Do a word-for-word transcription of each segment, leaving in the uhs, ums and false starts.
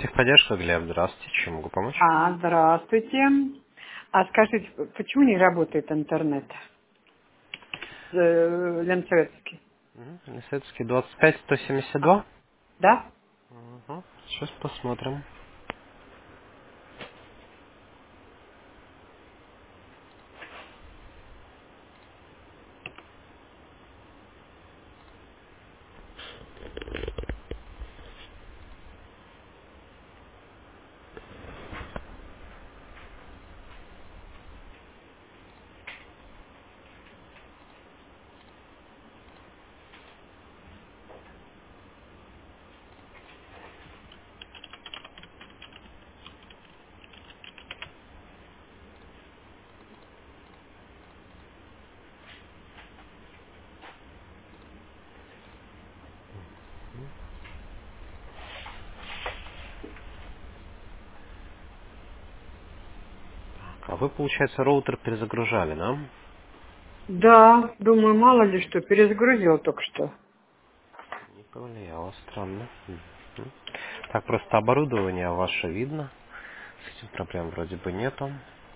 Техподдержка, Глеб, здравствуйте, чем могу помочь? А, здравствуйте. А скажите, почему не работает интернет? Э, Ленцоветский. Лисецкий двадцать пять сто семьдесят А, два. да? Угу. Сейчас посмотрим. А вы, получается, роутер перезагружали, да? Да, думаю, мало ли что, перезагрузил только что. Не повлияло, странно. Мгм. Так, просто оборудование ваше видно. С этим проблем вроде бы нету.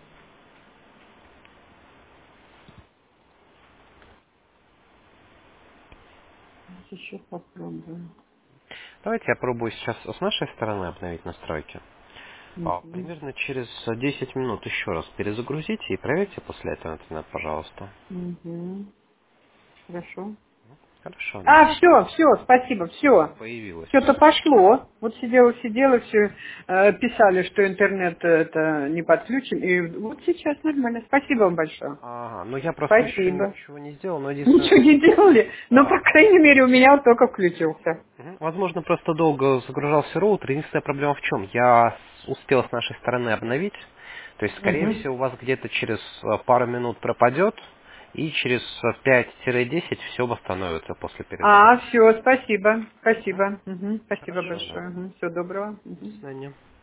Еще попробую. Давайте я пробую сейчас с нашей стороны обновить настройки. А, Угу. примерно через десять минут еще раз перезагрузите и проверьте после этого интернет, пожалуйста. Угу. Хорошо. Хорошо, да. А, все, все, спасибо, все. Появилось. Что-то пошло. Вот сидела, сидела, все писали, что интернет э, это не подключен. И вот сейчас нормально. Спасибо вам большое. Ага, ну я просто еще Спасибо. ничего не сделал, но единственное, Ничего не делали, но, по да. крайней мере, у меня вот только включился. Мгм. Возможно, просто долго загружался роутер. Единственная проблема в чем? Я с- успел с нашей стороны обновить. То есть, скорее Мгм. всего, у вас где-то через э, пару минут пропадет, и через э, пять-десять все восстановится после А, перезагрузки. все, спасибо. Мгм. Спасибо. Мгм. Спасибо Хорошо, да. большое. Всего доброго. До Мгм. свидания.